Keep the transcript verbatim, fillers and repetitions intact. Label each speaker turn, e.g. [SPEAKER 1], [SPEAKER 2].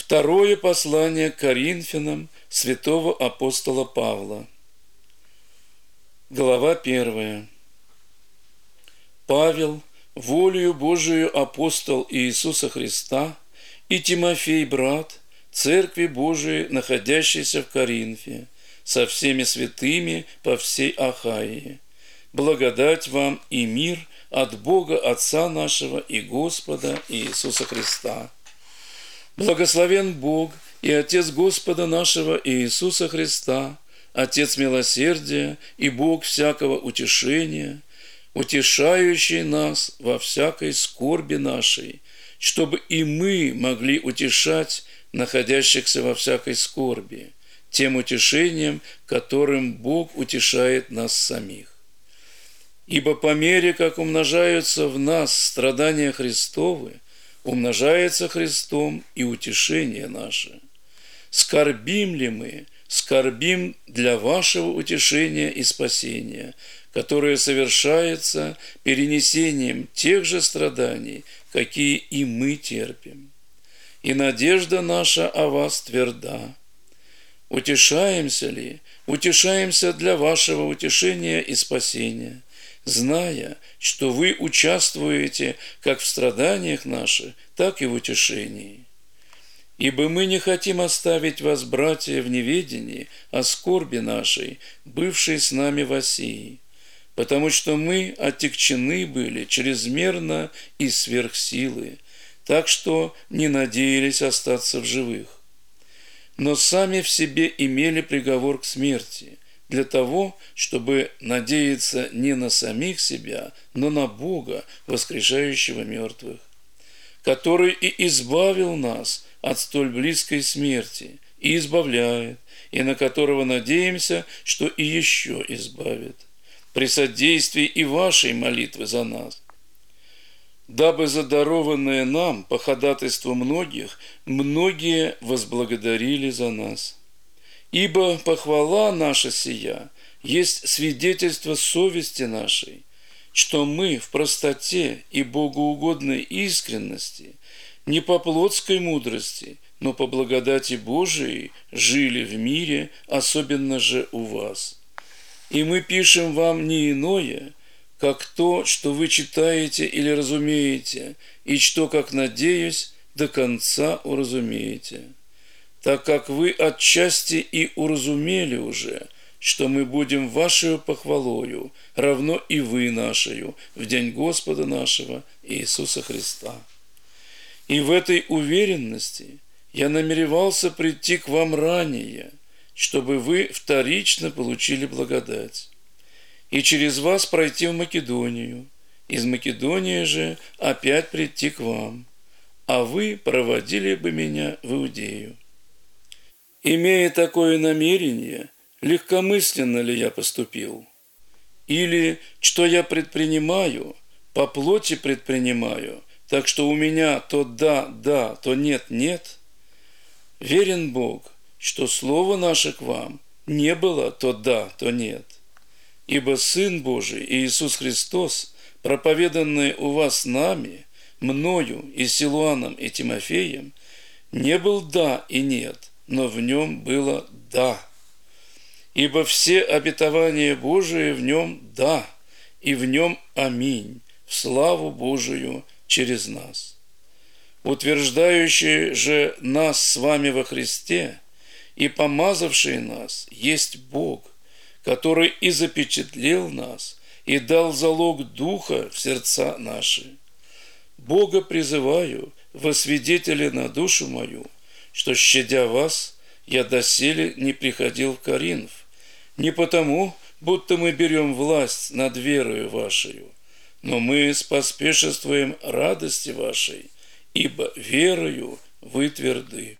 [SPEAKER 1] Второе послание к Коринфянам святого апостола Павла. Глава первая. Павел, волею Божию апостол Иисуса Христа, и Тимофей, брат, Церкви Божией, находящейся в Коринфе, со всеми святыми по всей Ахайе. Благодать вам и мир от Бога Отца нашего и Господа Иисуса Христа. Благословен Бог и Отец Господа нашего Иисуса Христа, Отец милосердия и Бог всякого утешения, утешающий нас во всякой скорби нашей, чтобы и мы могли утешать находящихся во всякой скорби, тем утешением, которым Бог утешает нас самих. Ибо по мере, как умножаются в нас страдания Христовы, умножается Христом и утешение наше. Скорбим ли мы, скорбим для вашего утешения и спасения, которое совершается перенесением тех же страданий, какие и мы терпим. И надежда наша о вас тверда. Утешаемся ли? Утешаемся для вашего утешения и спасения, зная, что вы участвуете как в страданиях наших, так и в утешении. Ибо мы не хотим оставить вас, братья, в неведении о скорби нашей, бывшей с нами в Асии, потому что мы отягчены были чрезмерно и сверх силы, так что не надеялись остаться в живых. Но сами в себе имели приговор к смерти, для того, чтобы надеяться не на самих себя, но на Бога, воскрешающего мертвых, который и избавил нас от столь близкой смерти, и избавляет, и на которого надеемся, что и еще избавит, при содействии и вашей молитвы за нас, дабы задарованное нам по ходатайству многих, многие возблагодарили за нас. Ибо похвала наша сия есть свидетельство совести нашей, что мы в простоте и богоугодной искренности, не по плотской мудрости, но по благодати Божией жили в мире, особенно же у вас. И мы пишем вам не иное, как то, что вы читаете или разумеете, и что, как надеюсь, до конца уразумеете, так как вы отчасти и уразумели уже, что мы будем вашею похвалою, равно и вы нашею, в день Господа нашего Иисуса Христа. И в этой уверенности я намеревался прийти к вам ранее, чтобы вы вторично получили благодать, и через вас пройти в Македонию, из Македонии же опять прийти к вам, а вы проводили бы меня в Иудею. Имея такое намерение, легкомысленно ли я поступил? Или, что я предпринимаю, по плоти предпринимаю, так что у меня то да, да, то нет, нет? Верен Бог, что слово наше к вам не было то да, то нет. Ибо Сын Божий Иисус Христос, проповеданный у вас нами, мною и Силуаном и Тимофеем, не был да и нет, но в нем было «да». Ибо все обетования Божии в нем «да», и в нем «аминь», в славу Божию через нас. Утверждающий же нас с вами во Христе и помазавший нас есть Бог, который и запечатлел нас, и дал залог Духа в сердца наши. Бога призываю во свидетели на душу мою, что, щадя вас, я доселе не приходил в Коринф, не потому, будто мы берем власть над верою вашею, но мы споспешествуем радости вашей, ибо верою вы тверды.